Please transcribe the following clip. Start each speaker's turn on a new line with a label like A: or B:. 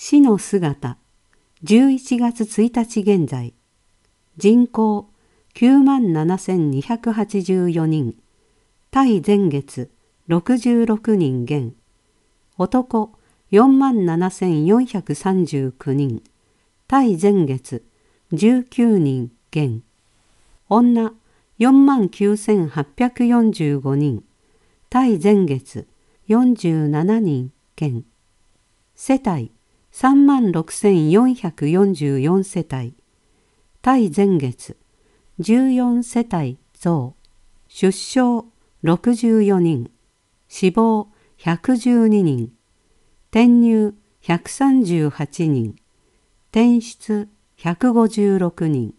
A: 死の姿、11月1日現在、人口97,284人、対前月66人減、男47,439人、対前月19人減、女49,845人、対前月47人減、世帯36,444世帯、対前月14世帯増、出生64人、死亡112人、転入138人、転出156人、